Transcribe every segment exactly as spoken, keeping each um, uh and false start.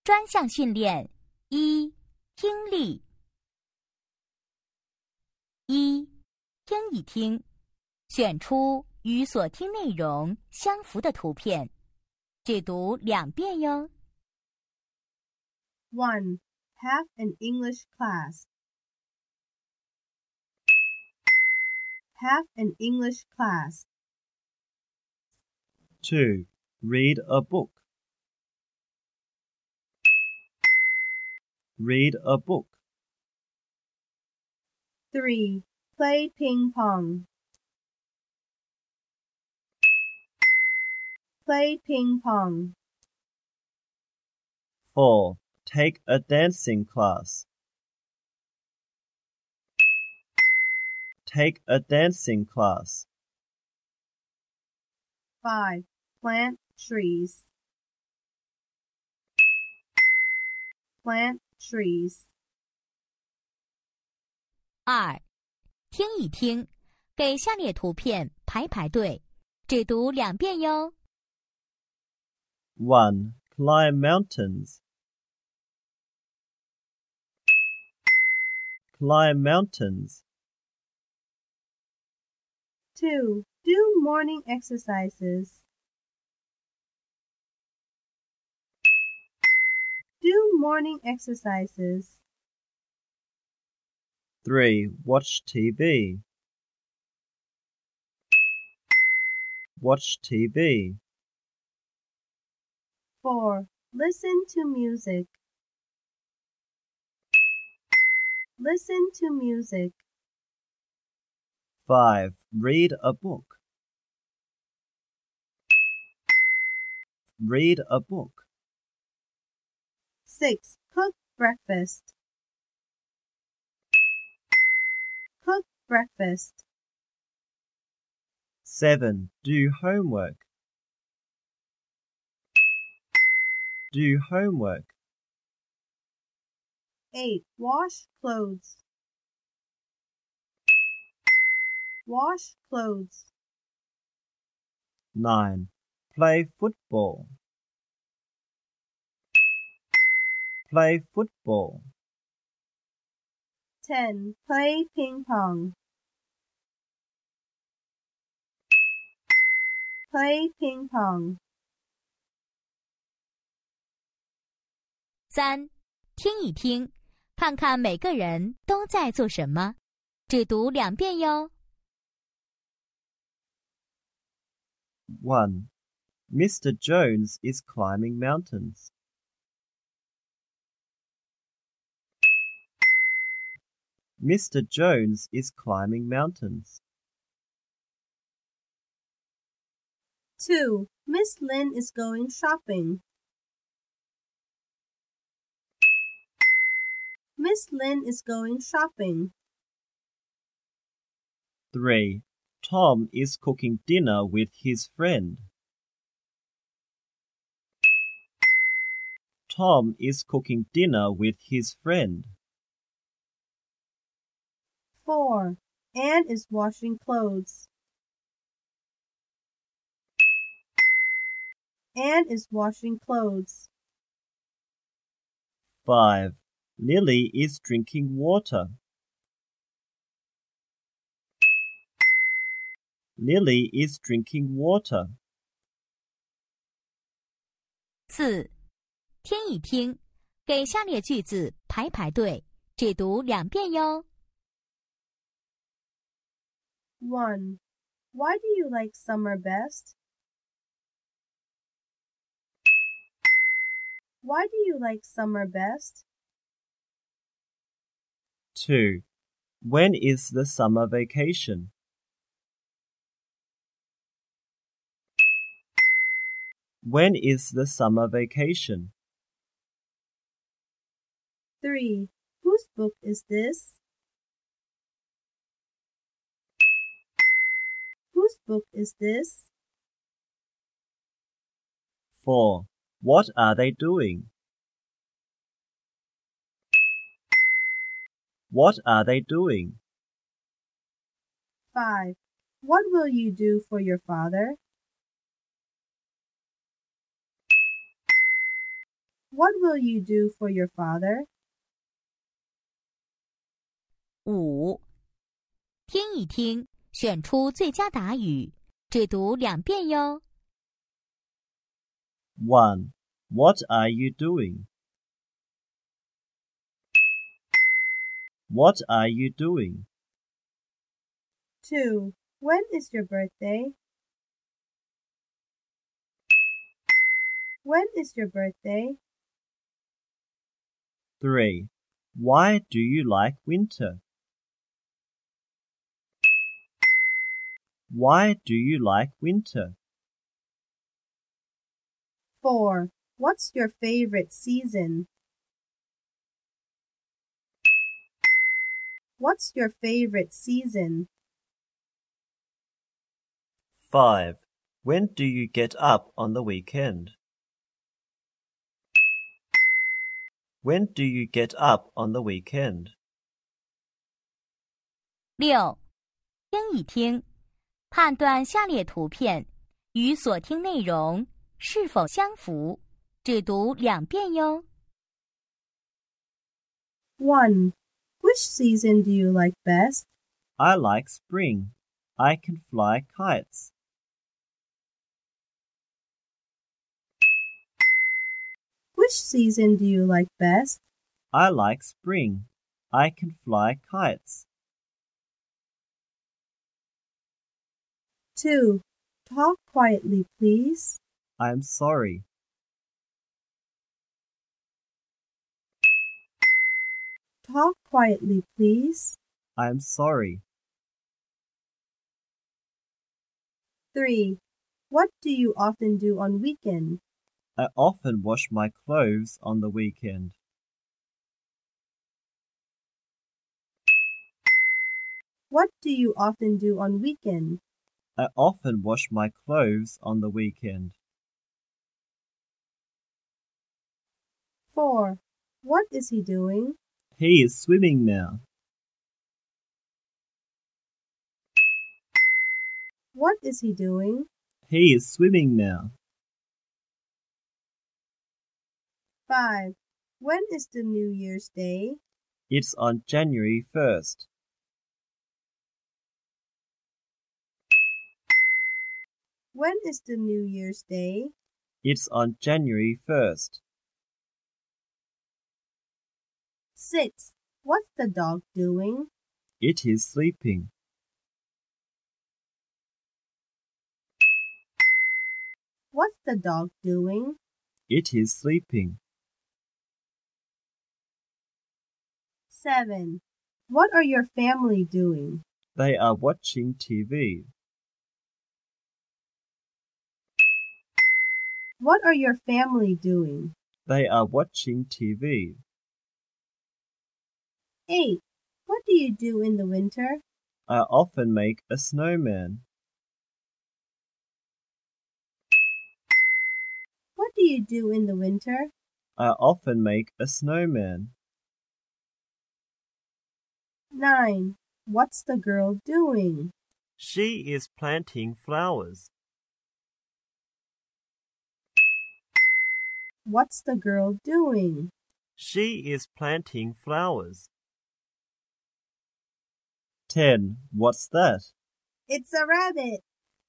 专项训练一，听力。一，听一听，选出与所听内容相符的图片，解读两遍哟。 one. Have an English class. Have an English class. two. Read a book. Read a book. three. Play ping pong. Play ping pong. four. Take a dancing class. Take a dancing class. five. Plant trees. Plant trees. 二，听一听，给下列图片排排队，解读两遍哟。 one. Climb mountains. Climb mountains. two. Do morning exercises. Do morning exercises. three. Watch T V. Watch T V. four. Listen to music. Listen to music. five. Read a book. Read a book. six. Cook breakfast. Cook breakfast. seven. Do homework. Do homework. eight. Wash clothes. Wash clothes. nine. Play football. Play football. ten. Play ping pong. Play ping pong. 三，听一听，看看每个人都在做什么，解读两遍哟。 one. Mister Jones is climbing mountains. Mister Jones is climbing mountains. two. Miss Lin is going shopping. Miss Lin is going shopping. three. Tom is cooking dinner with his friend. Tom is cooking dinner with his friend. four. Anne is washing clothes. Anne is washing clothes. five. Lily is drinking water. Lily is drinking water. 四，听一听，给下列句子排排队，解读两遍哟。 one. Why do you like summer best? Why do you like summer best? two. When is the summer vacation? When is the summer vacation? three. Whose book is this? Whose book is this? four. What are they doing? What are they doing? five. What will you do for your father? What will you do for your father? 五，听一听，选出最佳答语，只读两遍哟。 one. What are you doing? What are you doing? two. When is your birthday? When is your birthday? three. Why do you like winter? Why do you like winter? four. What's your favorite season? What's your favorite season? five. When do you get up on the weekend? When do you get up on the weekend? 六，听一听，判断下列图片与所听内容是否相符，只读两遍哟。 one. Which season do you like best? I like spring. I can fly kites. Which season do you like best? I like spring. I can fly kites. two. Talk quietly, please. I'm sorry. Talk quietly, please. I'm sorry. three. What do you often do on weekend? I often wash my clothes on the weekend. What do you often do on weekend? I often wash my clothes on the weekend. four. What is he doing? He is swimming now. What is he doing? He is swimming now. five. When is the New Year's Day? It's on January first. When is the New Year's Day? It's on January first. six. What's the dog doing? It is sleeping. What's the dog doing? It is sleeping. seven. What are your family doing? They are watching T V. What are your family doing? They are watching T V. eight. What do you do in the winter? I often make a snowman. What do you do in the winter? I often make a snowman. nine. What's the girl doing? She is planting flowers. What's the girl doing? She is planting flowers. ten. What's that? It's a rabbit.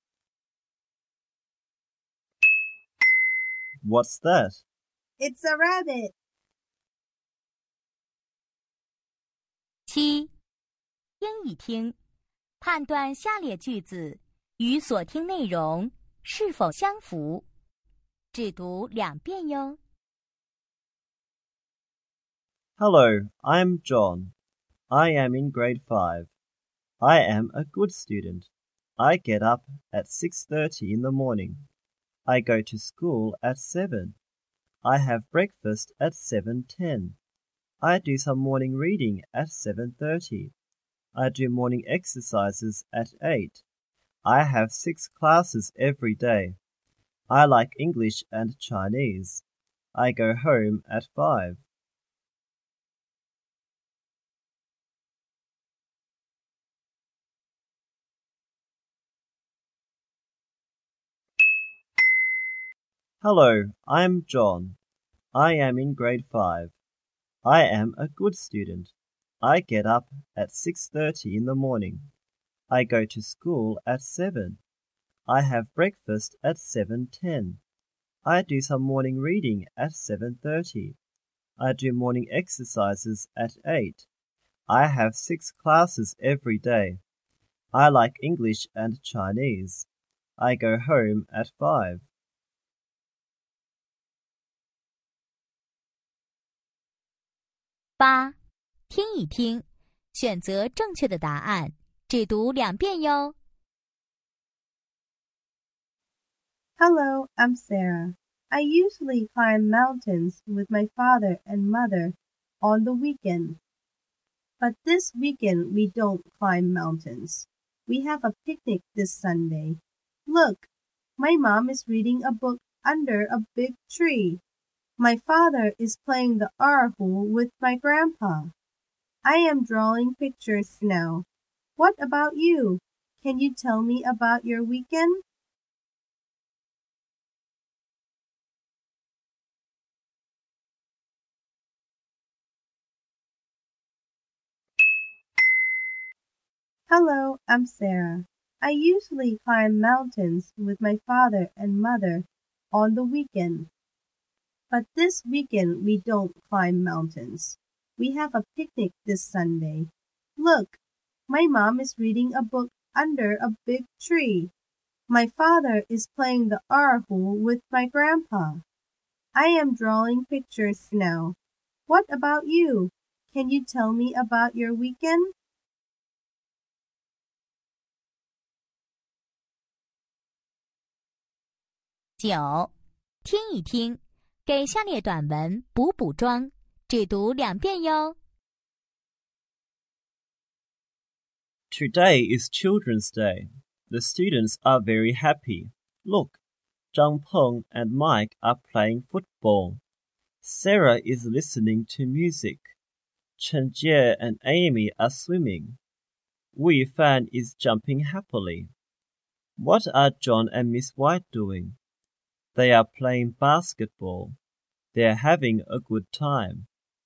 What's that? It's a rabbit. 七，听一听，判断下列句子与所听内容是否相符，只读两遍哟。 Hello, I'm John. I am in grade five. I am a good student. I get up at six thirty in the morning. I go to school at seven. I have breakfast at seven ten. I do some morning reading at seven thirty. I do morning exercises at eight. I have six classes every day. I like English and Chinese. I go home at five. Hello, I'm John. I am in grade five. I am a good student. I get up at six thirty in the morning. I go to school at seven. I have breakfast at seven ten. I do some morning reading at seven thirty. I do morning exercises at eight. I have six classes every day. I like English and Chinese. I go home at five. 八，听一听，选择正确的答案，只读两遍哟。 Hello, I'm Sarah. I usually climb mountains with my father and mother on the weekend. But this weekend we don't climb mountains. We have a picnic this Sunday. Look, my mom is reading a book under a big tree. My father is playing the erhu with my grandpa. I am drawing pictures now. What about you? Can you tell me about your weekend? Hello, I'm Sarah. I usually climb mountains with my father and mother on the weekend. But this weekend we don't climb mountains. We have a picnic this Sunday. Look, my mom is reading a book under a big tree. My father is playing the erhu with my grandpa. I am drawing pictures now. What about you? Can you tell me about your weekend? 九，听一听，给下列短文补补妆，只读两遍哟。 Today is Children's Day. The students are very happy. Look, Zhang Peng and Mike are playing football. Sarah is listening to music. Chen Jie and Amy are swimming. Wu Yifan is jumping happily. What are John and Miss White doing? They are playing basketball. They are having a good time.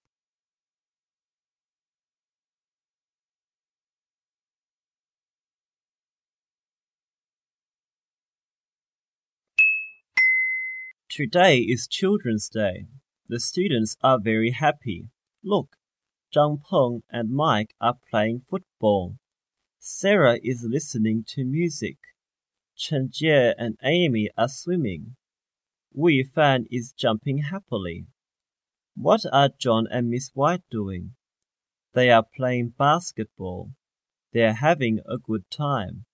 Today is Children's Day. The students are very happy. Look, Zhang Peng and Mike are playing football. Sarah is listening to music. Chen Jie and Amy are swimming. Wu Yifan is jumping happily. What are John and Miss White doing? They are playing basketball. They are having a good time.